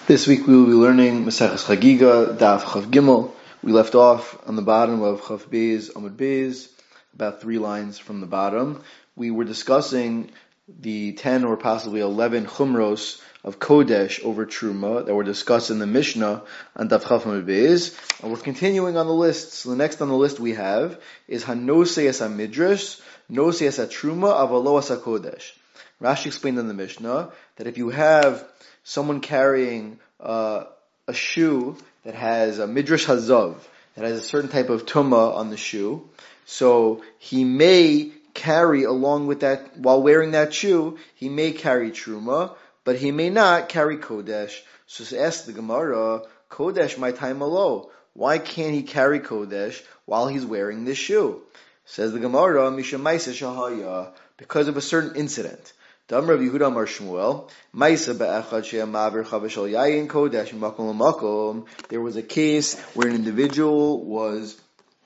This week we will be learning Maseches Chagiga, Daf Chav Gimel. We left off on the bottom of Chav Beis, Amud Beis, about 3 lines from the bottom. We were discussing the 10 or possibly 11 Chumros of Kodesh over Truma that were discussed in the Mishnah on Daf Chav Amud Beis. And we're continuing on the list. So the next on the list we have is Hanosei HaMidrash, Nosei HaTruma, Avalo HaKodesh. Rashi explained in the Mishnah that if you have someone carrying a shoe that has a midrash hazav, that has a certain type of tumah on the shoe, so he may carry along with that, while wearing that shoe, he may carry truma, but he may not carry kodesh. So ask the Gemara, kodesh my time alo. Why can't he carry kodesh while he's wearing this shoe? Says the Gemara, Misha Maisa Shahaya, because of a certain incident. Damar Yehuda Amar Shmuel, Maisa be'echad she'amaver chavashal yayin kodesh makom l'makom. There was a case where an individual was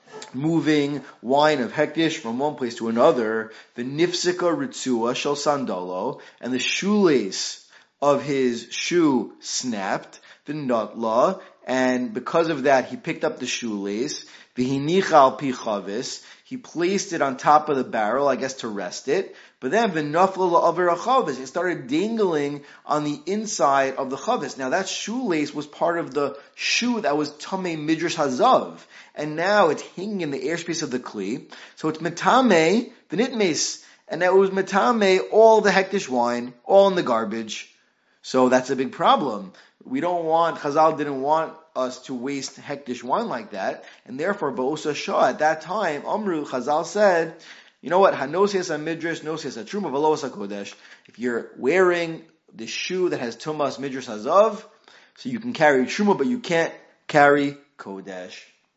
moving wine of hektish from one place to another. The nifsika ritzua shel sandalo, and the shoelace of his shoe snapped. The nutla, and because of that, he picked up the shoelace. V'hinicha al pi chavis. He placed it on top of the barrel, I guess to rest it. But then v'nafla la'aver chavis. It started dangling on the inside of the chavis. Now that shoelace was part of the shoe that was tamei midrash hazav, and now it's hanging in the airspace of the kli. So it's metame v'nitmes, and now it was metame all the hektish wine, all in the garbage. So that's a big problem. Chazal didn't want us to waste hektish wine like that, and therefore, Ba'osa Shah, at that time, Amru, Chazal said, you know what, Hanoses HaMidrash, Noses HaTruma, V'los HaKodesh, if you're wearing the shoe that has Tumas Midrash Hazav, so you can carry Truma, but you can't carry Kodesh.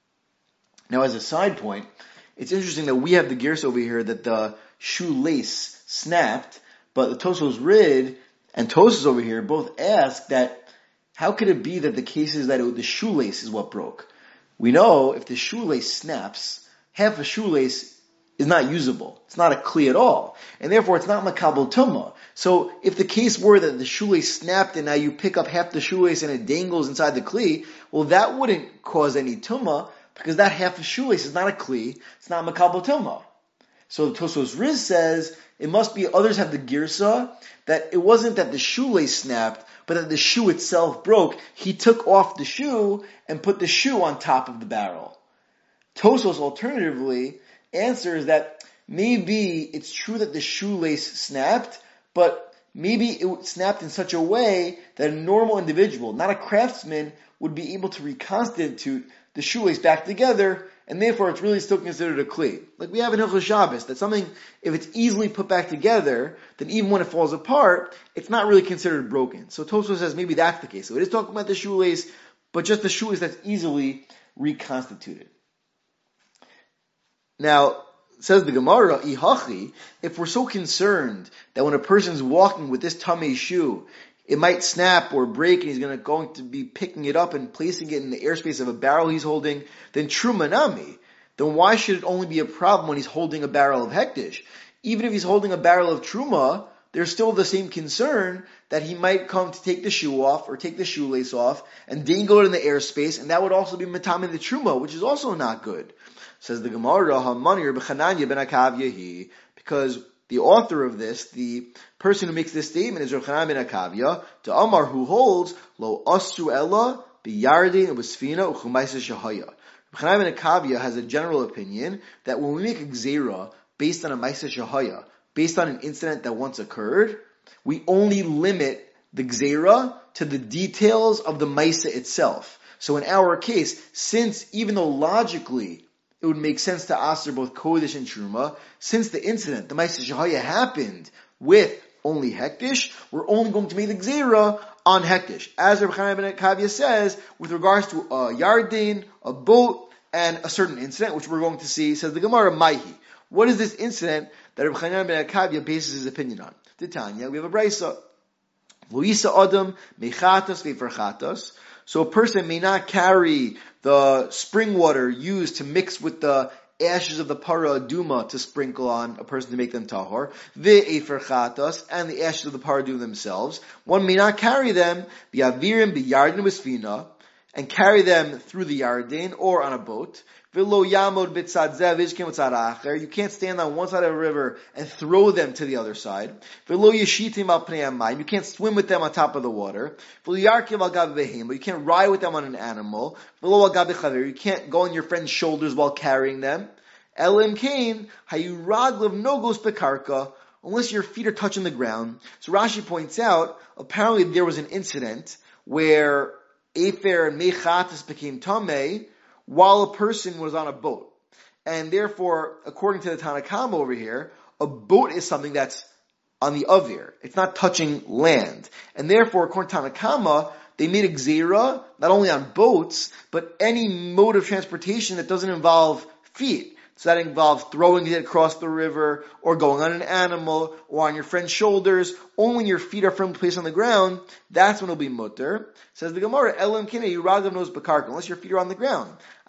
Now, as a side point, it's interesting that we have the gears over here that the shoelace snapped, but the Tosfos Rid and Tosfos over here both ask that how could it be that the case is that the shoelace is what broke? We know if the shoelace snaps, half a shoelace is not usable. It's not a kli at all. And therefore it's not makabel tumah. So if the case were that the shoelace snapped and now you pick up half the shoelace and it dangles inside the kli, well that wouldn't cause any tumah because that half a shoelace is not a kli. It's not makabel tumah. So the Tosfos Riz says it must be others have the girsa that it wasn't that the shoelace snapped, but that the shoe itself broke. He took off the shoe and put the shoe on top of the barrel. Tosfos alternatively answers that maybe it's true that the shoelace snapped, but maybe it snapped in such a way that a normal individual, not a craftsman, would be able to reconstitute the shoelace back together, and therefore it's really still considered a kli. Like we have in Hilchos Shabbos, that something, if it's easily put back together, then even when it falls apart, it's not really considered broken. So Tosfos says maybe that's the case. So it is talking about the shoelace, but just the shoelace that's easily reconstituted. Now, says the Gemara, Ihachi, if we're so concerned that when a person's walking with this tamei shoe, it might snap or break and he's going to be picking it up and placing it in the airspace of a barrel he's holding, then truma nami. Then why should it only be a problem when he's holding a barrel of hektish? Even if he's holding a barrel of truma, there's still the same concern that he might come to take the shoe off or take the shoelace off and dangle it in the airspace, and that would also be matame the truma, which is also not good. Says the Gemara, Hamanir b'Chananya ben Akavya, because the author of this, the person who makes this statement is Rav Chanan ben Akavya, to Amar, who holds lo asru ella biyardin ubesfina uchumaisa shahaya. Rav Chanan ben Akavya has a general opinion that when we make a gzeira based on a maisa shahaya, based on an incident that once occurred, we only limit the gzeira to the details of the maisa itself. So in our case, since even though logically it would make sense to aser both kodesh and truma, since the incident, the Maisa Shahaya, happened with only hektish, we're only going to make the gzeira on hektish. As Rabbi Chanan ben Akavya says, with regards to a yardin, a boat, and a certain incident, which we're going to see, says the Gemara, Maihi. What is this incident that Rabbi Chanan ben Akavya bases his opinion on? Titania, we have a brisa. Luisa adam mechatas ve'farchatas. So a person may not carry the spring water used to mix with the ashes of the para aduma to sprinkle on a person to make them tahor, ve'efer chatas, and the ashes of the para aduma themselves. One may not carry them, bi'avirim biyardin v'sfina, and carry them through the Yarden or on a boat. You can't stand on one side of a river and throw them to the other side. You can't swim with them on top of the water. But you can't ride with them on an animal. You can't go on your friend's shoulders while carrying them. Unless your feet are touching the ground. So Rashi points out, apparently there was an incident where Efer and Mechatas became Tameh while a person was on a boat. And therefore, according to the Tanakama over here, a boat is something that's on the Avir. It's not touching land. And therefore, according to Tanakama, they made a Gzeira, not only on boats, but any mode of transportation that doesn't involve feet. So that involves throwing it across the river, or going on an animal, or on your friend's shoulders. Only when your feet are firmly placed on the ground, that's when it'll be mutter. Says the Gemara, Elam kine yiragav nos bekarka, unless your feet are on the ground.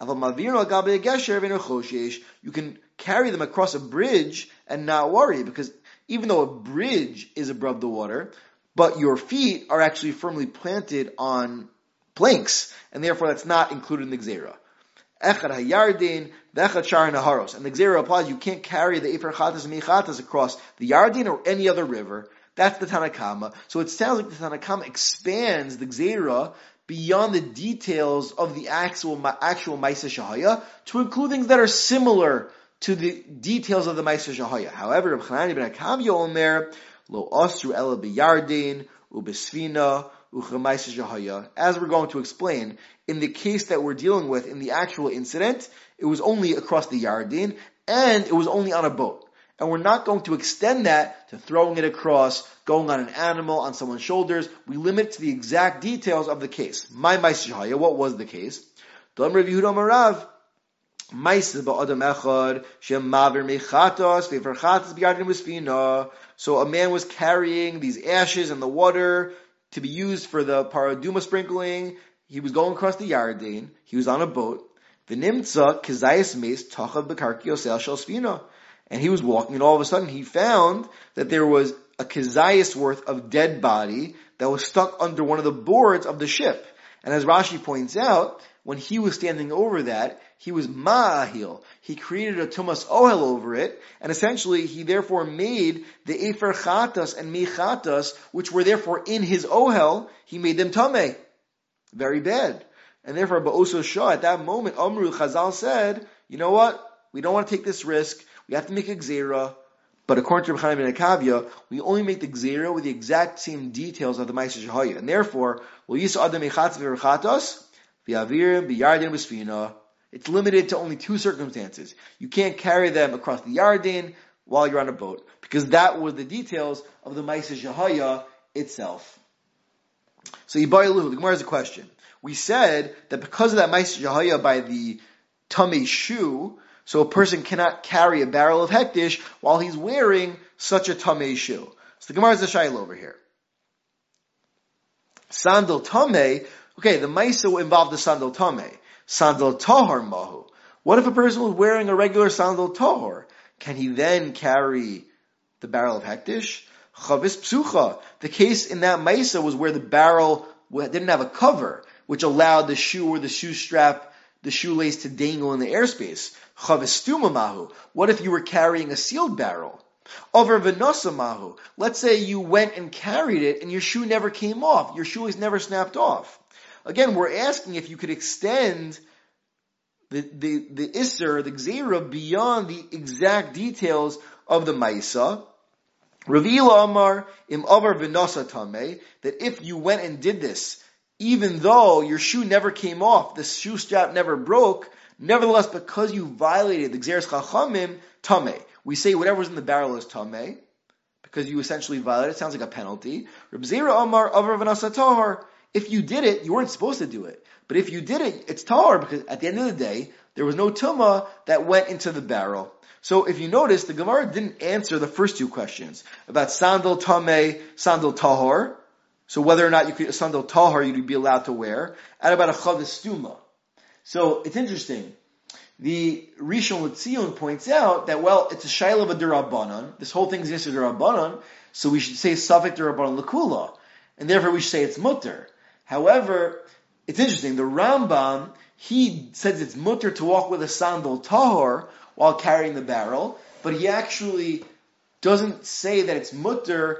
You can carry them across a bridge and not worry, because even though a bridge is above the water, but your feet are actually firmly planted on planks, and therefore that's not included in the Gzeira. Echad hayardin, v'echad shar naharos. And the Gzeira applies, you can't carry the Efer Chatas and Mechatas across the Yarden or any other river. That's the Tanakama. So it sounds like the Tanakama expands the Gzeira beyond the details of the actual Maisa Shahaya to include things that are similar to the details of the Maisa Shahaya. However, Reb Chanani ben Akavya Omer, lo asru ela b'Yardin, u'b'sfina, u'chamaisa Shahaya. As we're going to explain, in the case that we're dealing with, in the actual incident, it was only across the Yarden, and it was only on a boat. And we're not going to extend that to throwing it across, going on an animal, on someone's shoulders. We limit to the exact details of the case. My Maisa Shahaya, what was the case? Dam Rav Yehuda Marav, Maisa ba'adam echad, shem mavir mechatos, ve'fer chatos b'yardin v'sfina. So a man was carrying these ashes and the water to be used for the paraduma sprinkling. He was going across the Yarden. He was on a boat. V'nimtza kezayis meis tachav b'karki osel shel sfina. And he was walking, and all of a sudden he found that there was a kezayis worth of dead body that was stuck under one of the boards of the ship. And as Rashi points out, when he was standing over that, he was ma'ahil. He created a tumas ohel over it, and essentially he therefore made the efer chatas and mechatas, which were therefore in his ohel, he made them tameh. Very bad. And therefore, Ba'oso Shah, at that moment, Amru Chazal said, you know what? We don't want to take this risk. We have to make a Gzeira. But according to Reb Chanai ben Akavya, we only make the Gzeira with the exact same details of the Maisa Shahaya. And therefore, we'll use Adam Echatz v'Rechatos, v'Avirim, v'Yardin, v'Sfina. It's limited to only two circumstances. You can't carry them across the Yarden while you're on a boat, because that was the details of the Maisa Shahaya itself. So Yibayilu, the Gemara has a question. We said that because of that Maisa Shahaya by the Tamei shoe, so a person cannot carry a barrel of hektish while he's wearing such a Tamei shoe. So the Gemara has a shayla over here. Sandal Tamei, okay, the Maisa involved the Sandal Tamei. Sandal Tahar Mahu. What if a person was wearing a regular Sandal Tahar? Can he then carry the barrel of hektish? Chavis Psucha. The case in that Maisa was where the barrel didn't have a cover, which allowed the shoe or the shoe strap, the shoelace to dangle in the airspace. Chavistuma mahu. What if you were carrying a sealed barrel? Over v'nosa mahu. Let's say you went and carried it and your shoe never came off. Your shoelace never snapped off. Again, we're asking if you could extend the Isser, the Gzeira, beyond the exact details of the Maisa. Ravila Amar im Avar v'nosa tameh, that if you went and did this, even though your shoe never came off, the shoe strap never broke, nevertheless, because you violated the Gzeres Chachamim, tameh. We say whatever's in the barrel is tameh, because you essentially violated. It sounds like a penalty. Reb Zera Amar Avar v'nosa tahar. If you did it, you weren't supposed to do it. But if you did it, it's tahar, because at the end of the day, there was no tumah that went into the barrel. So if you notice, the Gemara didn't answer the first two questions about sandal tameh, sandal tahar. So whether or not you could, a sandal tahar you'd be allowed to wear, and about a chavis stuma. So it's interesting. The Rishon LeZion points out that, well, it's a shayla of a derabanan. This whole thing is just a derabanan, so we should say safek derabanan lekula, and therefore we should say it's mutter. However, it's interesting. The Rambam, he says it's mutter to walk with a sandal tahor while carrying the barrel, but he actually doesn't say that it's mutter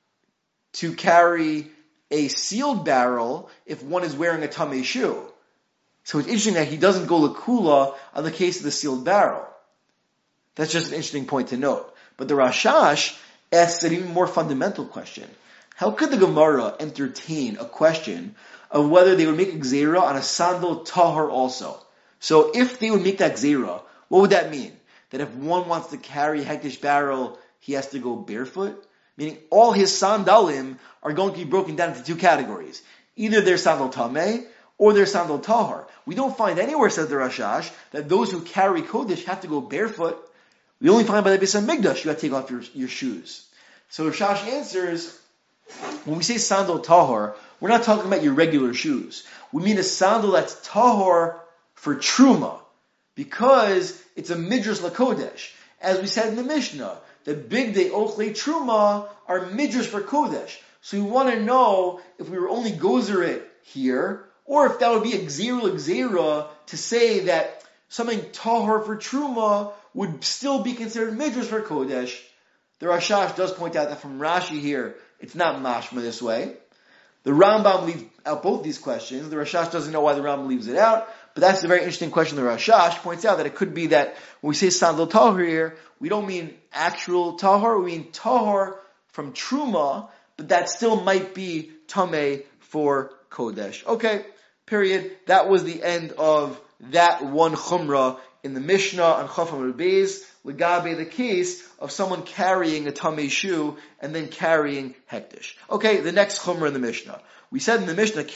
to carry a sealed barrel if one is wearing a tamei shoe. So it's interesting that he doesn't go lekula on the case of the sealed barrel. That's just an interesting point to note. But the Rashash asks an even more fundamental question. How could the Gemara entertain a question of whether they would make a gzeira on a sandal tahor also? So if they would make that gzeira, what would that mean? That if one wants to carry a hektish barrel, he has to go barefoot? Meaning all his sandalim are going to be broken down into two categories. Either they're sandal tameh, or they're sandal tahor. We don't find anywhere, says the Rashash, that those who carry kodesh have to go barefoot. We only find by the Beis HaMikdash you have to take off your shoes. So Rashash answers, when we say sandal tahor, we're not talking about your regular shoes. We mean a sandal that's tahor for truma, because it's a midrash lakodesh. As we said in the Mishnah, the big day ochle truma are midrash for kodesh. So we want to know if we were only gozer it here, or if that would be a gzera to say that something tahor for truma would still be considered midrash for kodesh. The Rashash does point out that from Rashi here, it's not mashma this way. The Rambam leaves out both these questions. The Rashash doesn't know why the Rambam leaves it out, but that's a very interesting question. The Rashash points out that it could be that when we say sandal tahor here, we don't mean actual tahor, we mean tahor from truma, but that still might be tameh for kodesh. Okay, period. That was the end of that one chumrah in the Mishnah on Chaf Amud Beis, legabe the case of someone carrying a tamei shoe and then carrying hektish. Okay, the next chumrah in the Mishnah. We said in the Mishnah,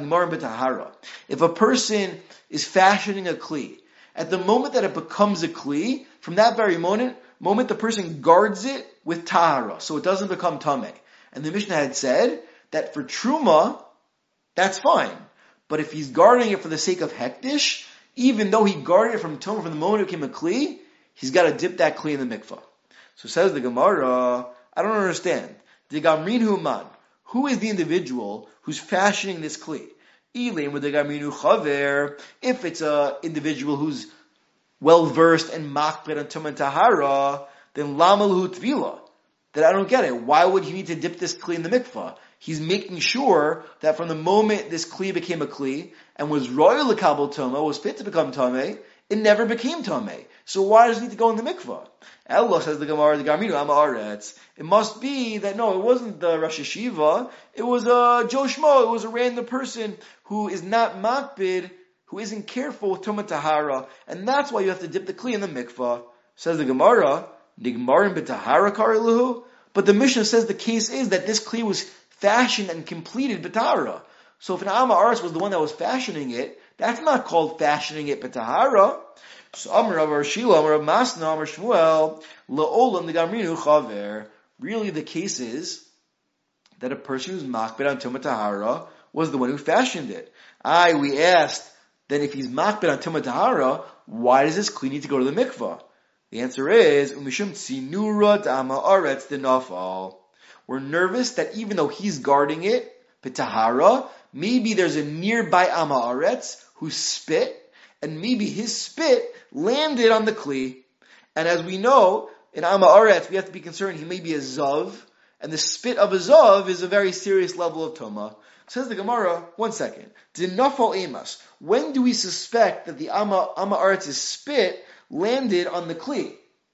if a person is fashioning a kli, at the moment that it becomes a kli, from that very moment the person guards it with tahara, so it doesn't become tamei. And the Mishnah had said that for truma, that's fine. But if he's guarding it for the sake of hektish, even though he guarded it from tumah from the moment it became a kli, he's got to dip that kli in the mikvah. So says the Gemara, I don't understand. The Gamrin man, who is the individual who's fashioning this kli? Elaim with the Gamrinu chaver, if it's a individual who's well versed and makbid on tumah and tahara, then lamalhu tvila. That I don't get it. Why would he need to dip this kli in the mikvah? He's making sure that from the moment this kli became a kli and was royal lekabel toma, was fit to become tameh, it never became tameh. So why does it need to go in the mikvah? Allah says the Gemara, the Gaminu Amaretz. It must be that no, it wasn't the Rosh Hashiva. It was a Joe Schmo. It was a random person who is not makbid, who isn't careful with tumah tahara, and that's why you have to dip the kli in the mikvah. Says the Gemara, Nigmarim b'tahara kariluhu. But the Mishnah says the case is that this kli was fashioned and completed b'tahara. So if an Amma Aretz was the one that was fashioning it, that's not called fashioning it b'tahara. So Amar Rav Shila, Amar Rav Masna, Amar Shmuel, La'olam the Gamrinu chaver. Really the case is that a person who's makbid on tumah tahara was the one who fashioned it. We asked, then if he's makbid on tumah tahara, why does this kli need to go to the mikvah? The answer is, Umishum tzinura d'ama aretz denafal. We're nervous that even though he's guarding it, b'tahara, maybe there's a nearby Amma Aretz who spit, and maybe his spit landed on the kli. And as we know, in Amma Aretz, we have to be concerned he may be a zav, and the spit of a zav is a very serious level of toma. Says the Gemara, 1 second. Dinafal emas. When do we suspect that the Amma Aretz's spit landed on the kli?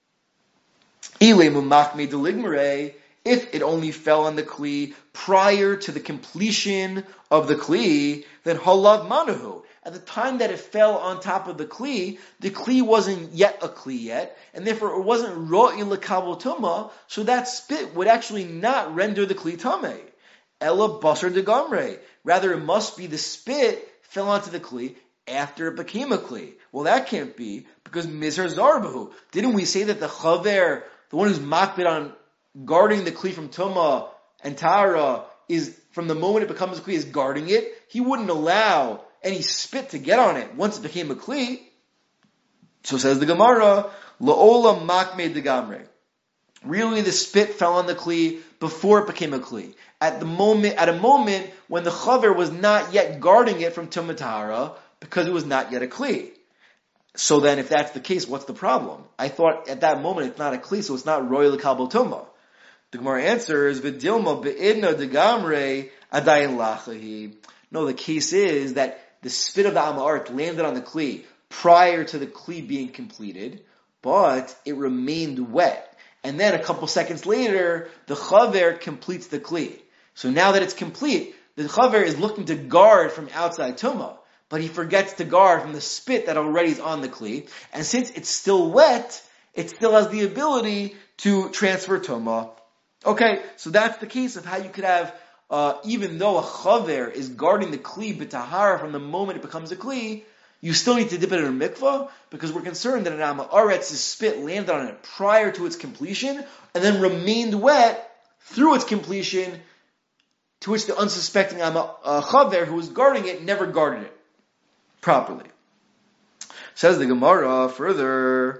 If it only fell on the kli prior to the completion of the kli, then halav manahu. At the time that it fell on top of the kli wasn't yet a kli yet, and therefore it wasn't ro'i lekabel tumah, so that spit would actually not render the kli tameh. Ella basar de gamre. Rather, it must be the spit fell onto the kli after it became a kli. Well, that can't be, because mizar zarbahu. Didn't we say that the chaver, the one who's makbid on guarding the kli from tumah and tahara, is from the moment it becomes a kli is guarding it? He wouldn't allow any spit to get on it once it became a kli. So says the Gemara, La'olam makmei degamre. Really, the spit fell on the kli before it became a kli. At a moment when the chaver was not yet guarding it from tumah tahara, because it was not yet a kli. So then, if that's the case, what's the problem? I thought at that moment it's not a kli, so it's not royal kabel tumah. The Gemara answers, "V'dilma be'idna degamre adayin lachahi." No, the case is that the spit of the amaret landed on the kli prior to the kli being completed, but it remained wet. And then a couple seconds later, the chaver completes the kli. So now that it's complete, the chaver is looking to guard from outside tumah, but he forgets to guard from the spit that already is on the kli. And since it's still wet, it still has the ability to transfer tumah. Okay, so that's the case of how you could have, even though a chaver is guarding the kli b'tahara from the moment it becomes a kli, you still need to dip it in a mikvah, because we're concerned that an amaretz's spit landed on it prior to its completion, and then remained wet through its completion, to which the unsuspecting chaver who was guarding it never guarded it properly. Says the Gemara further,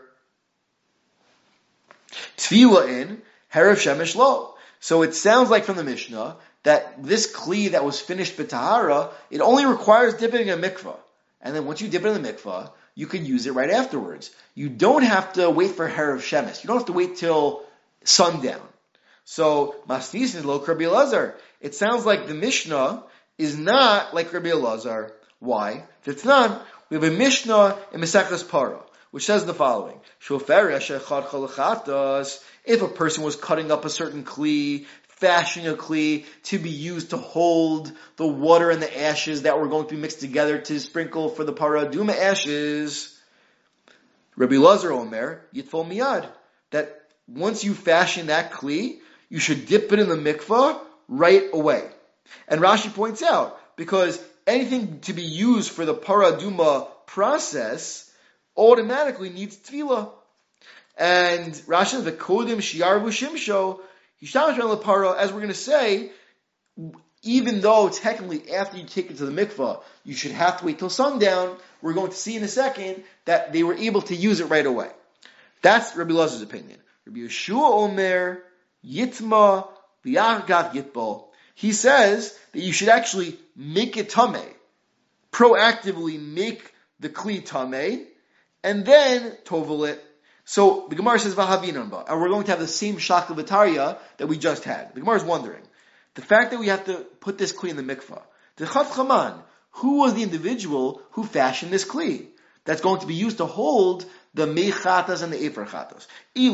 Tefillah in Herav Shemesh Lo. So it sounds like from the Mishnah that this kli that was finished b'tahara, it only requires dipping in a mikvah. And then once you dip it in the mikvah, you can use it right afterwards. You don't have to wait for Herav Shemesh. You don't have to wait till sundown. So, Masnis is lo Rabbi Elazar. It sounds like the Mishnah is not like Rabbi Elazar. Why? If it's not, we have a Mishnah in Mesechus Para, which says the following: if a person was cutting up a certain kli, fashioning a kli to be used to hold the water and the ashes that were going to be mixed together to sprinkle for the paraduma ashes, Rabbi Elazar Omer, Yitfol Miyad, that once you fashion that kli, you should dip it in the mikvah right away. And Rashi points out, because anything to be used for the paraduma process automatically needs tefillah. And Rashi says, "V'kodim shiarvu shimsho yishtamesh lepara." As we're going to say, even though technically after you take it to the mikvah, you should have to wait till sundown, we're going to see in a second that they were able to use it right away. That's Rabbi Elazar's opinion. Rabbi Yeshua Omer Yitma v'yargav Yitbol. He says that you should actually make it tameh, proactively make the kli tameh, and then tovel it. So the Gemara says Vahavinanba, and we're going to have the same shakla v'tarya that we just had. The Gemara is wondering, the fact that we have to put this kli in the mikvah, the Chat Chaman, who was the individual who fashioned this kli that's going to be used to hold the mechatas and the efer chatas?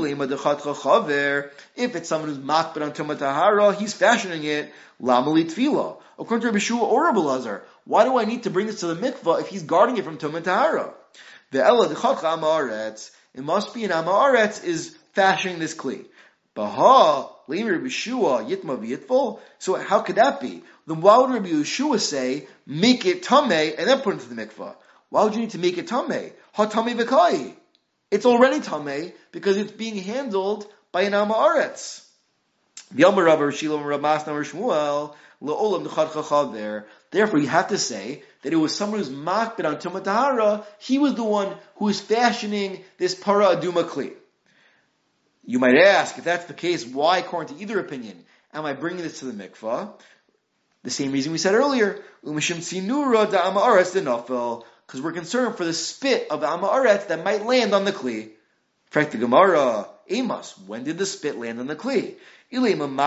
If it's someone who's makbid on tumah tahara, he's fashioning it lamali tefillah. According to Rabbi Shua or Rabbi Elazar, why do I need to bring this to the mikvah if he's guarding it from tumah tahara? The ella the chatcha amaretz. It must be an amaretz is fashioning this kli. Baha leimi Rabbi Shua yitma v'yitful. So how could that be? Then why would Rabbi Yeshua say make it tameh and then put it into the mikvah? Why would you need to make it tameh? Ha tameh v'kai. It's already tameh because it's being handled by an amaretz. V'yamar Rabbi Shilom Rabbi Masna Shmuel le'olam d'chad chaver. Therefore, you have to say that it was someone who's makbid on tumah tahara. He was the one who is fashioning this para aduma kli. You might ask, if that's the case, why, according to either opinion, am I bringing this to the mikvah? The same reason we said earlier, umishim sinura da amaretz denafel, because we're concerned for the spit of the amaretz that might land on the kli. In fact, the Gemara, Amos, when did the spit land on the kli? If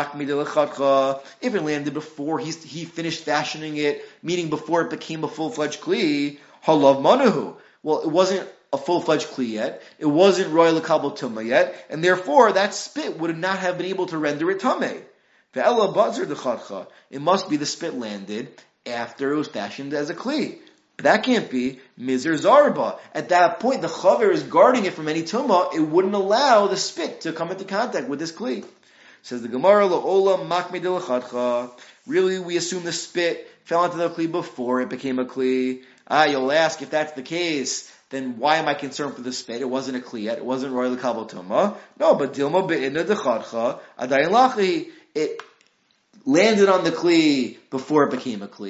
it landed before he finished fashioning it, meaning before it became a full-fledged kli, halav manahu. Well, it wasn't a full-fledged kli yet. It wasn't royal kabel tumah yet, and therefore that spit would not have been able to render it tameh. Ve'ela bazar dechatcha. It must be the spit landed after it was fashioned as a kli. But that can't be mizer zarba. At that point, the chaver is guarding it from any tumah. It wouldn't allow the spit to come into contact with this kli. Says the Gemara, La'olam makmei delachadcha. Really, we assume the spit fell into the kli before it became a kli. You'll ask, if that's the case, then why am I concerned for the spit? It wasn't a kli yet. It wasn't royal kabel tumah. No, but dilma be'inna dechadcha adayin lachi. It landed on the kli before it became a kli.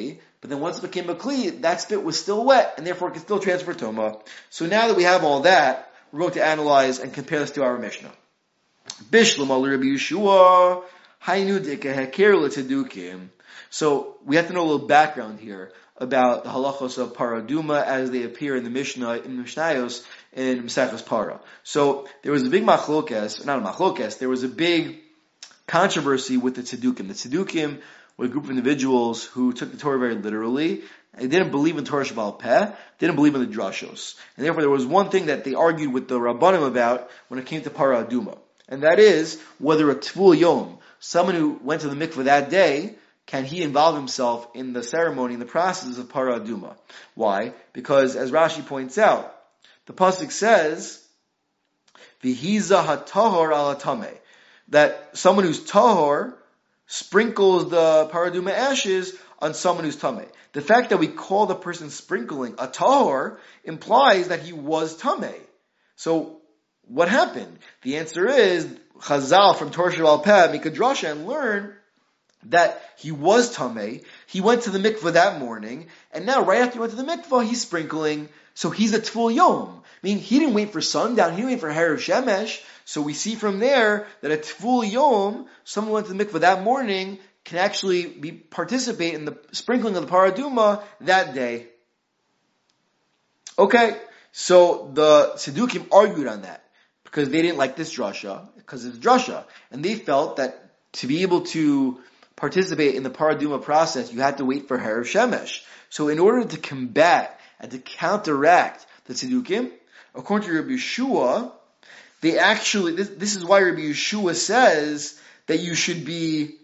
but then once it became a kli, that spit was still wet, and therefore it can still transfer tuma. So now that we have all that, we're going to analyze and compare this to our Mishnah. Bishlam al Rabbi Yeshua, Hainu dika heker l'tedukim. So we have to know a little background here about the halachos of paraduma as they appear in the Mishnah, in Mishnayos, in Mesechus Para. So there was a big machlokes, not a machlokes, there was a big controversy with the tzedukim. The tzedukim were a group of individuals who took the Torah very literally. They didn't believe in Torah Sheba'al Peh, didn't believe in the drashos. And therefore there was one thing that they argued with the Rabbanim about when it came to paraduma. And that is whether a Tvul Yom, someone who went to the mikveh that day, can he involve himself in the ceremony, in the process of paraduma. Why? Because as Rashi points out, the pasuk says, "V'hiza hatahor ala tameh," that someone who's tahor sprinkles the paraduma ashes on someone who's tameh. The fact that we call the person sprinkling a tahor implies that he was tameh. So what happened? The answer is Chazal from Torah Sheba'al Peh make a drasha and learn that he was tameh. He went to the mikveh that morning, and now right after he went to the mikveh, he's sprinkling. So he's a Tvul Yom. Meaning he didn't wait for sundown, he didn't wait for Herav Shemesh. So we see from there that a Tvul Yom, someone went to the mikveh that morning, can actually participate in the sprinkling of the paraduma that day. Okay, so the Tzedukim argued on that because they didn't like this drasha, because it's drasha, and they felt that to be able to participate in the paraduma process, you had to wait for Herav Shemesh. So in order to combat and to counteract the Tzedukim, according to Rabbi Yeshua, they actually, this is why Rabbi Yeshua says that you should be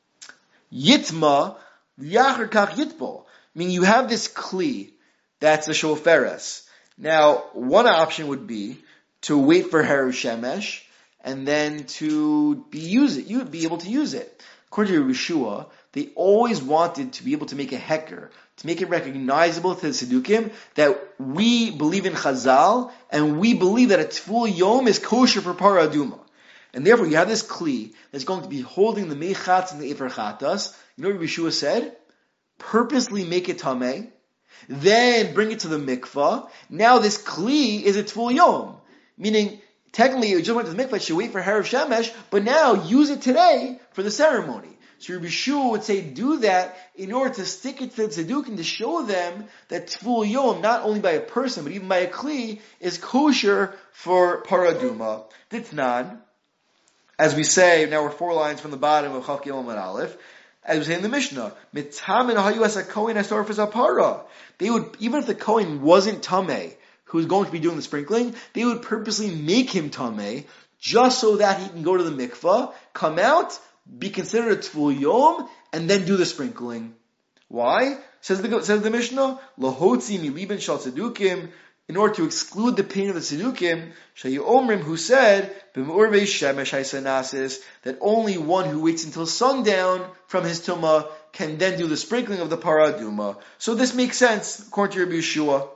Yitma, Yachar Kach Yitbol. Meaning you have this kli, that's a shoferes. Now, one option would be to wait for Herav Shemesh, and then to use it. You would be able to use it. According to Yeshua, they always wanted to be able to make a heker, to make it recognizable to the Tzedukim that we believe in Chazal, and we believe that a Tvul Yom is kosher for paraduma. And therefore you have this kli that's going to be holding the mechatz and the efer chatas. You know what Yeshua said? Purposely make it tameh, then bring it to the mikvah. Now this kli is a Tvul Yom. Meaning, technically, you just went to the mikvah, you should wait for Herav Shemesh, but now use it today for the ceremony. So Rabbi Yeshua would say, do that in order to stick it to the Tzedukim, to show them that Tvul Yom, not only by a person, but even by a kli, is kosher for paraduma. Ditnan, as we say, now we're 4 lines from the bottom of Chaf Gimel Amud Aleph, as we say in the Mishnah, Mitamin hayu as a kohen asor for zapara. They would, even if the kohen wasn't tameh, who's going to be doing the sprinkling, they would purposely make him tameh, just so that he can go to the mikvah, come out, be considered a Tvul Yom, and then do the sprinkling. Why? Says the Mishnah, Lahotzi mi liben shal tzedukim, in order to exclude the pain of the tzedukim, Shayu Omrim, who said, B'murvei shemesh haisanasis, that only one who waits until sundown from his tumah can then do the sprinkling of the paraduma. So this makes sense, according to Rabbi Yeshua.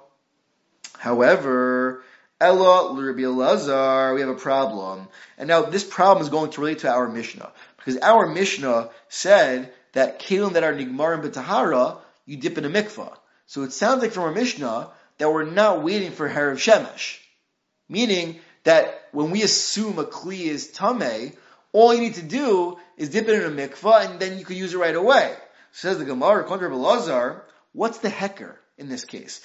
However, Ella l'Rabbi Elazar, we have a problem. And now this problem is going to relate to our Mishnah. Because our Mishnah said that kelim that are nigmarim b'tahara, you dip in a mikvah. So it sounds like from our Mishnah that we're not waiting for Herav Shemesh. Meaning that when we assume a kli is tameh, all you need to do is dip it in a mikvah and then you can use it right away. Says the Gemara, according to Rabbi Elazar, what's the heker in this case?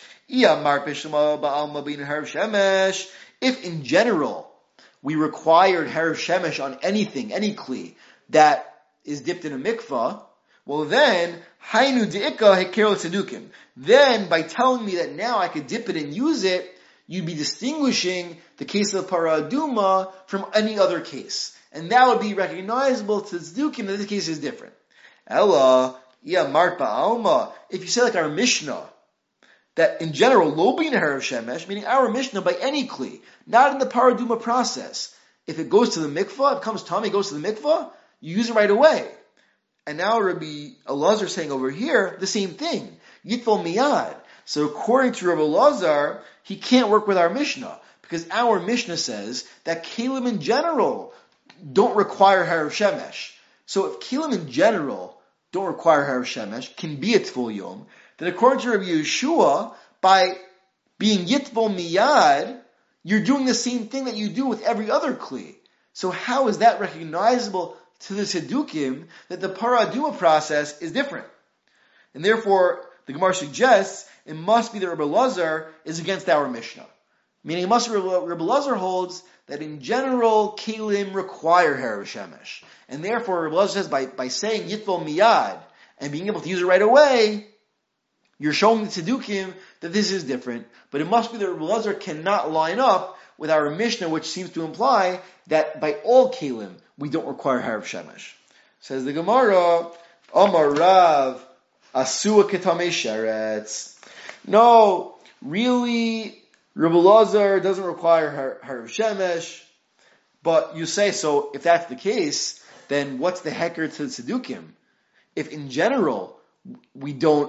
If in general we required Herav Shemesh on anything, any kli, that is dipped in a mikvah, well then, hainu de'ika heker l'tzedukim. Then, by telling me that now I could dip it and use it, you'd be distinguishing the case of paraduma from any other case. And that would be recognizable to tzedukim that this case is different. Ella, mart ba'alma. If you say like our Mishnah, that in general, lo bin Herav Shemesh, meaning our Mishnah by any kli, not in the paraduma process. If it goes to the mikvah, if it comes tameh, it goes to the mikvah, you use it right away. And now Rabbi Elazar is saying over here, the same thing. Yitfol miyad. So according to Rabbi Elazar, he can't work with our Mishnah. Because our Mishnah says that kelim in general don't require Herav Shemesh. So if kelim in general don't require Herav Shemesh, can be a Tvul Yom, that according to Rabbi Yeshua, by being yitvo miyad, you're doing the same thing that you do with every other kli. So how is that recognizable to the Tzdukim that the paraduma process is different? And therefore, the Gemara suggests it must be that Rabbi Lazar is against our Mishnah. Meaning it must be Rabbi Lazar holds that in general, kelim require Herav Shemesh. And therefore, Rabbi Lazar says by saying yitvo miyad and being able to use it right away, you're showing the Tzdukim that this is different. But it must be that Rabbi Lazar cannot line up with our Mishnah, which seems to imply that by all kelim, we don't require Herav Shemesh. Says the Gemara, Amar Rav, Asua Ketame Sheretz. No, really, Rabbi Lazar doesn't require Herav Shemesh. But you say, so if that's the case, then what's the hecker to the Tzdukim? If in general, we don't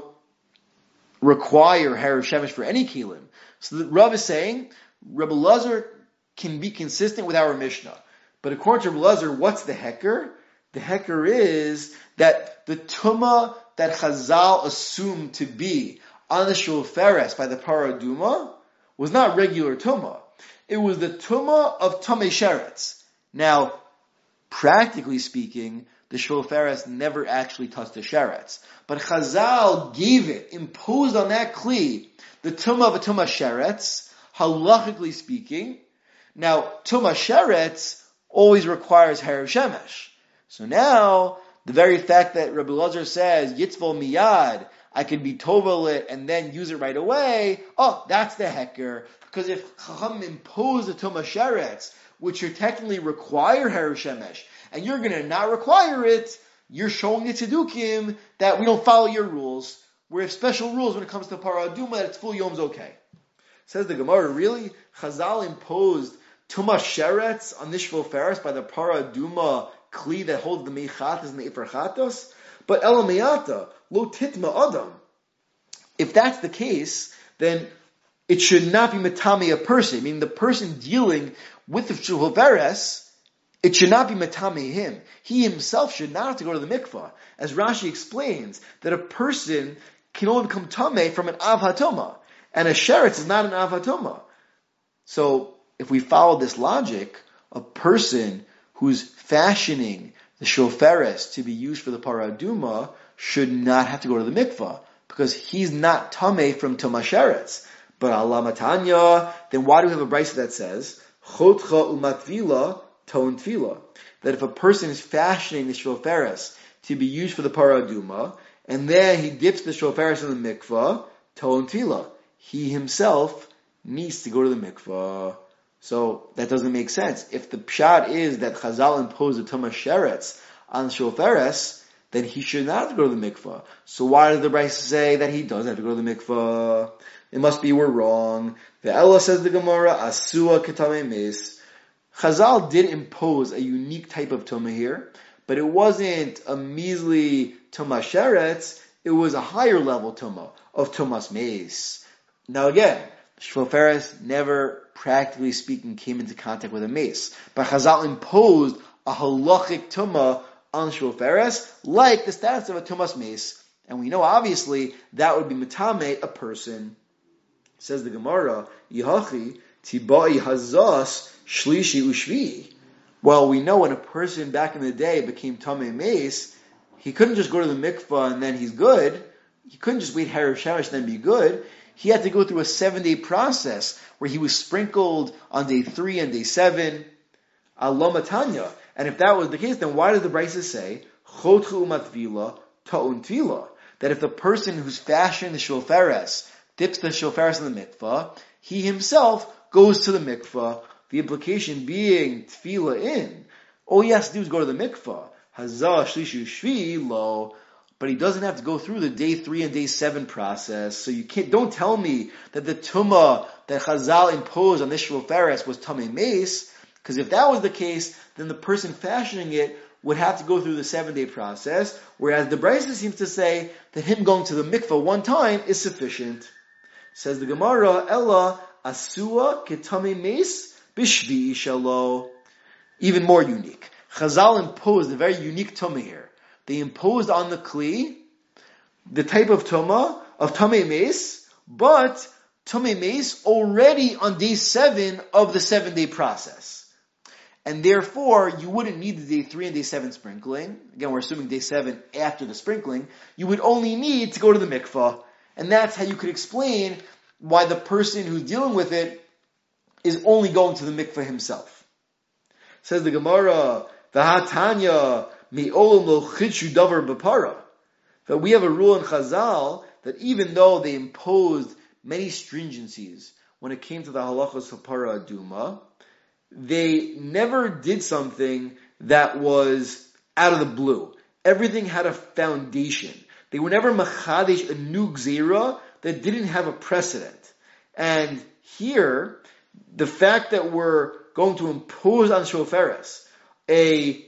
require Herav Shemesh for any kelim. So the Rav is saying, Rabbi Lazar can be consistent with our Mishnah. But according to Rabbi Lazar, what's the hecker? The hecker is that the tumah that Chazal assumed to be on the shoferes by the paraduma was not regular tumah. It was the tumah of tamei sheretz. Now, practically speaking, the shoferes never actually touched the sheretz. But Chazal gave it, imposed on that kli, the tumah of a tumah sheretz, halachically speaking. Now, tumah sheretz always requires Herav Shemesh. So now, the very fact that Rabbi Lazar says, Yitzvol miyad, I can be tovel it and then use it right away, that's the hecker. Because if Chacham impose a tumah sheretz, which you technically require Herav Shemesh, and you're going to not require it, you're showing the Tzdukim that we don't follow your rules. We have special rules when it comes to paraduma that it's full yom's okay. Says the Gemara, really? Chazal imposed tumah sheretz on this shoferes by the paraduma kli that holds the meichatas and the ifarchatas? But elamayata, lo titma adam. If that's the case, then it should not be matami a person. Meaning the person dealing with the shoferes, it should not be matame him. He himself should not have to go to the mikvah. As Rashi explains, that a person can only become tameh from an av hatoma. And a sheretz is not an av hatoma. So, if we follow this logic, a person who's fashioning the shoferes to be used for the paraduma should not have to go to the mikvah. Because he's not tameh from tumah sheretz. But Allah matanya, then why do we have a brisa that says, chotcha umatvila ton tefillah, that if a person is fashioning the shoferes to be used for the paraduma, and then he dips the shoferes in the mikvah, ton tefillah, he himself needs to go to the mikvah. So that doesn't make sense. If the pshat is that Chazal imposed a tumah sheretz on the shoferes, then he should not have to go to the mikvah. So why does the brisa say that he doesn't have to go to the mikvah? It must be we're wrong. The Ella says the Gemara, Asua ketame mes. Chazal did impose a unique type of tumah here, but it wasn't a measly tumah sheretz, it was a higher level tumah of tumas meis. Now again, shoferes never, practically speaking, came into contact with a mace, but Chazal imposed a halachic tumah on shoferes, like the status of a tumas meis, and we know obviously that would be matame a person. Says the Gemara, Yihachi tibai hazas shlishi ushvi. Well, we know when a person back in the day became tamei meis, he couldn't just go to the mikvah and then he's good. He couldn't just wait Herav Shemesh and then be good. He had to go through a 7-day process where he was sprinkled on day 3 and day 7. Allah matanya. And if that was the case, then why does the brisa say chotchu umatvila ta'un tvila? That if the person who's fashioning the shoferes dips the shoferes in the mikvah, he himself goes to the mikvah. The implication being tefillah in. All he has to do is go to the mikvah. Hazah shlishu shvi lo. But he doesn't have to go through the day 3 and day 7 process. So don't tell me that the tumah that Chazal imposed on this shoferes was tamei meis. Because if that was the case, then the person fashioning it would have to go through the 7-day process. Whereas the brisa seems to say that him going to the mikvah one time is sufficient. Says the Gemara, Ella asua ketame meis bishvi shalo. Even more unique. Chazal imposed a very unique tumah here. They imposed on the kli the type of tumah of Tamei Meis, but Tamei Meis already on day 7 of the 7-day process. And therefore, you wouldn't need the day 3 and day 7 sprinkling. Again, we're assuming day 7 after the sprinkling. You would only need to go to the mikvah. And that's how you could explain why the person who's dealing with it is only going to the mikvah himself. Says the Gemara, V'hatanya mi'olam lo chidshu davar b'para. That we have a rule in Chazal that even though they imposed many stringencies when it came to the halachos of para aduma, they never did something that was out of the blue. Everything had a foundation. They were never machadesh, a new gzeira that didn't have a precedent. And here, the fact that we're going to impose on shoferes a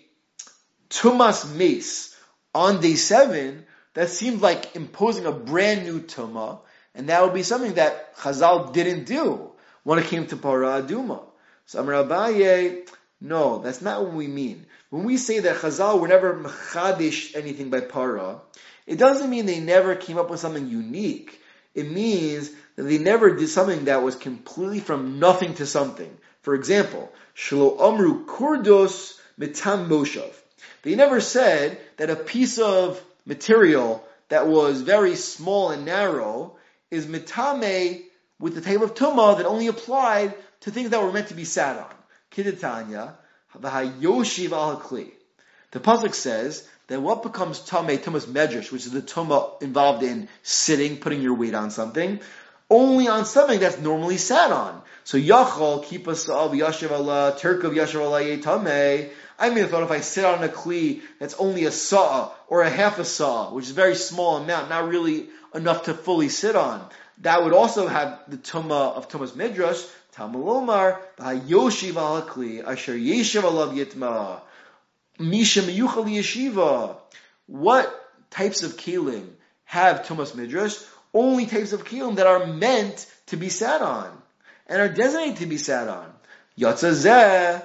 tumas mace on day 7, that seemed like imposing a brand new tumah, and that would be something that Chazal didn't do when it came to para aduma. So Amar Abaye, no, that's not what we mean. When we say that Chazal were never mechadish anything by para, it doesn't mean they never came up with something unique. It means that they never did something that was completely from nothing to something. For example, Shelo Amru Kurdos Mitam Moshav. They never said that a piece of material that was very small and narrow is mitame with the type of tumah that only applied to things that were meant to be sat on. Kidatanya, v'hayoshiv al hakli. The pasuk says that what becomes tumas medrash, which is the tumah involved in sitting, putting your weight on something, only on something that's normally sat on. So yachol kipa sa'al v'yashiv Allah, terkav yashiv Allah yetameh. I mean, I thought if I sit on a kli that's only a saw or a half a saw, which is a very small amount, not really enough to fully sit on, that would also have the tumah of tumas midrash. Tamalomar b'hayoshiv al kli asher yeshiv alav yitma misha miyuchal yeshiva. What types of kelim have tumas midrash? Only types of kelim that are meant to be sat on and are designated to be sat on. Yatzazeh.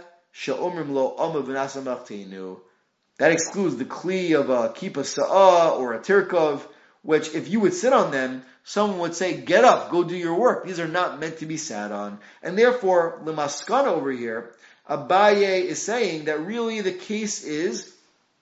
That excludes the kli of a kippah sa'ah or a tirkov, which if you would sit on them, someone would say, get up, go do your work. These are not meant to be sat on. And therefore, l'maskana over here, Abaye is saying that really the case is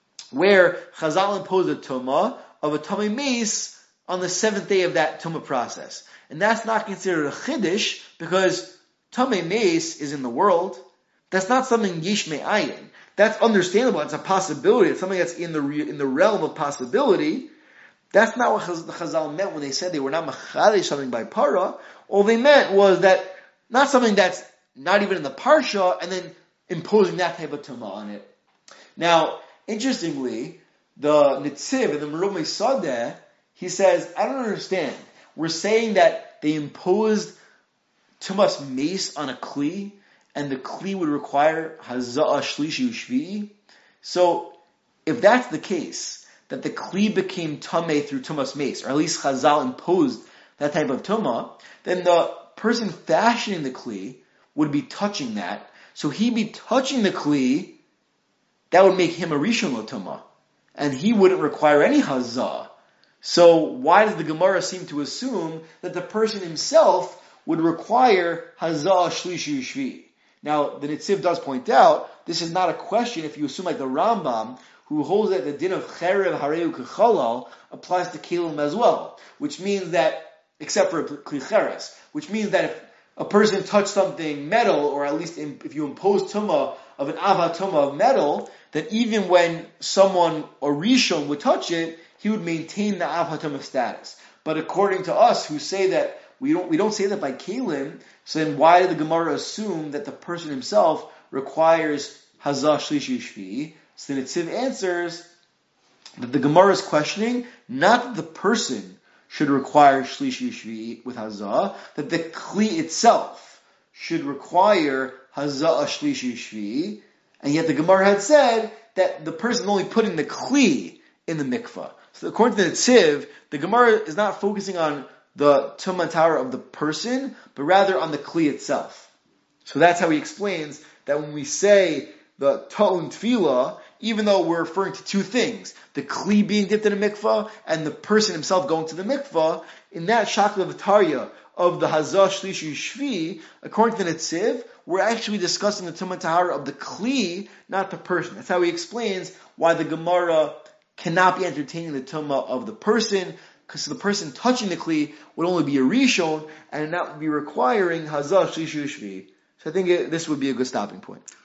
where Chazal imposed a tumah of a tamei meis on the 7th day of that tumah process. And that's not considered a chiddush because tamei meis is in the world. That's not something yish me'ayin. That's understandable. It's a possibility. It's something that's in the realm of possibility. That's not what the Chazal meant when they said they were not machadesh something by para. All they meant was that not something that's not even in the parsha, and then imposing that type of tumah on it. Now, interestingly, the Nitziv and the Merumei Sadeh, he says, I don't understand. We're saying that they imposed tumas mace on a kli, and the kli would require haza'ah shlishi ushvi'i. So, if that's the case, that the kli became tameh through tumas mace, or at least Chazal imposed that type of tumah, then the person fashioning the kli would be touching that. So he'd be touching the kli, that would make him a rishon l'tumah, and he wouldn't require any haza'ah. So why does the Gemara seem to assume that the person himself would require haza'ah shlishi ushvi'i? Now, the Nitziv does point out, this is not a question if you assume like the Rambam, who holds that the din of cherev hareu kechalal applies to kelim as well, which means that, except for kli cheres, which means that if a person touched something metal, or at least if you impose tumah of an ava tumah of metal, that even when someone, or rishon, would touch it, he would maintain the ava tumah status. But according to us, who say that we don't say that by kelim, so then why did the Gemara assume that the person himself requires hazah shlishi shvi? So the Nitziv answers that the Gemara is questioning not that the person should require shlishi shvi with hazah, that the kli itself should require hazah shlishi shvi, and yet the Gemara had said that the person is only putting the kli in the mikvah. So according to the Nitziv, the Gemara is not focusing on the tumah tara of the person, but rather on the kli itself. So that's how he explains that when we say the ta'un tefillah, even though we're referring to two things, the kli being dipped in a mikvah and the person himself going to the mikvah, in that shakla v'tarya of the hazah shlishi shvi, according to the Netziv, we're actually discussing the tumah tahara of the kli, not the person. That's how he explains why the Gemara cannot be entertaining the tumah of the person, because the person touching the kli would only be a rishon, and that would be requiring hazah shlishi shvi. So I think this would be a good stopping point.